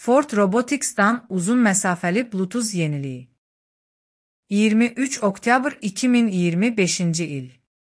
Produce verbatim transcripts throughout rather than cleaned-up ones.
Ford Robotics'dan uzun mesafeli Bluetooth yeniliği. yirmi üç oktyabr iki min iyirmi beşinci il.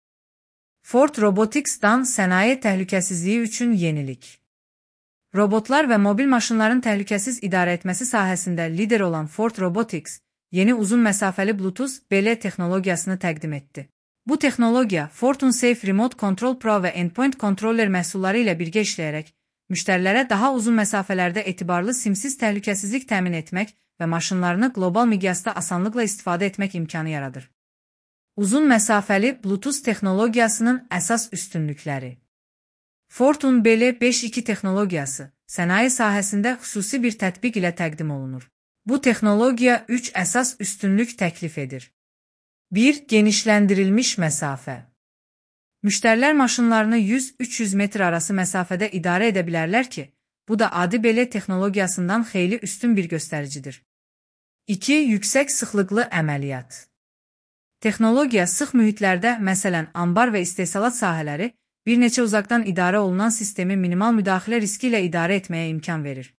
Ford Robotics'dan sənaye təhlükəsizliyi üçün yenilik. Robotlar və mobil maşınların təhlükəsiz idarə etməsi sahəsində lider olan Ford Robotics, yeni uzun məsafəli Bluetooth B L texnologiyasını təqdim etdi. Bu texnologiya Ford'un Safe Remote Control Pro və Endpoint Controller məhsulları ilə birgə işləyərək, müştərilərə daha uzun məsafələrdə etibarlı simsiz təhlükəsizlik təmin etmək və maşınlarını qlobal miqyasda asanlıqla istifadə etmək imkanı yaradır. Uzun məsafəli Bluetooth texnologiyasının əsas üstünlükləri. Ford'un B L beş iki texnologiyası sənaye sahəsində xüsusi bir tətbiq ilə təqdim olunur. Bu texnologiya üç əsas üstünlük təklif edir. bir Genişləndirilmiş məsafə. Müştərilər maşınlarını yüz üç yüz metr arası məsafədə idarə edə bilərlər ki, bu da adi B L texnologiyasından xeyli üstün bir göstəricidir. iki Yüksək sıxlıqlı əməliyyat. Texnologiya sıx mühitlərdə, məsələn, anbar və istehsalat sahələri, bir neçə uzaqdan idarə olunan sistemi minimal müdaxilə riski ilə idarə etməyə imkan verir.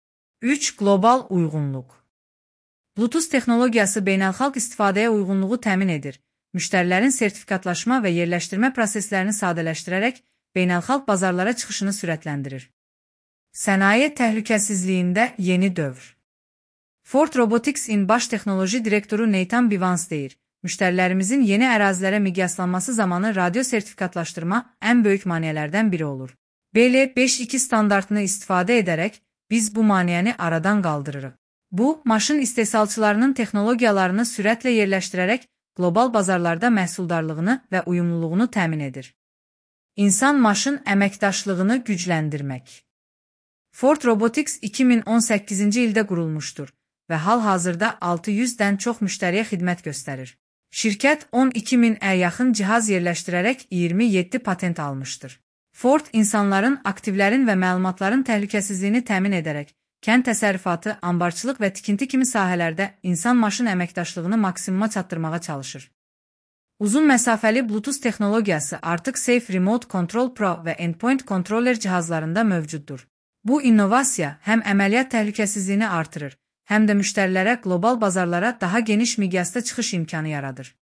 üç Qlobal uyğunluq. Bluetooth texnologiyası beynəlxalq istifadəyə uyğunluğu təmin edir. Müştərilərin sertifikatlaşma və yerləşdirmə proseslərini sadələşdirərək beynəlxalq bazarlara çıxışını sürətləndirir. Sənaye təhlükəsizliyində yeni dövr. Ford Robotics'in baş texnoloji direktoru Nathan Bivans deyir, müştərilərimizin yeni ərazilərə miqyaslanması zamanı radio sertifikatlaşdırma ən böyük maneələrdən biri olur. B L beş iki standartını istifadə edərək biz bu maneəni aradan qaldırırıq. Bu, maşın istehsalçılarının texnologiyalarını sürətlə yerləşdirərək qlobal bazarlarda məhsuldarlığını və uyumluluğunu təmin edir. İnsan-maşın əməkdaşlığını gücləndirmək. Ford Robotics iki min on səkkizinci ildə qurulmuşdur və hal-hazırda altı yüzdən çox müştəriyə xidmət göstərir. Şirkət on iki minə yaxın cihaz yerləşdirərək iyirmi yeddi patent almışdır. Ford, insanların, aktivlərin və məlumatların təhlükəsizliyini təmin edərək, kənd təsərrüfatı, anbarçılıq və tikinti kimi sahələrdə insan-maşın əməkdaşlığını maksimuma çatdırmağa çalışır. Uzun məsafəli Bluetooth texnologiyası artıq Safe Remote Control Pro və Endpoint Controller cihazlarında mövcuddur. Bu innovasiya həm əməliyyat təhlükəsizliyini artırır, həm də müştərilərə qlobal bazarlara daha geniş miqyasda çıxış imkanı yaradır.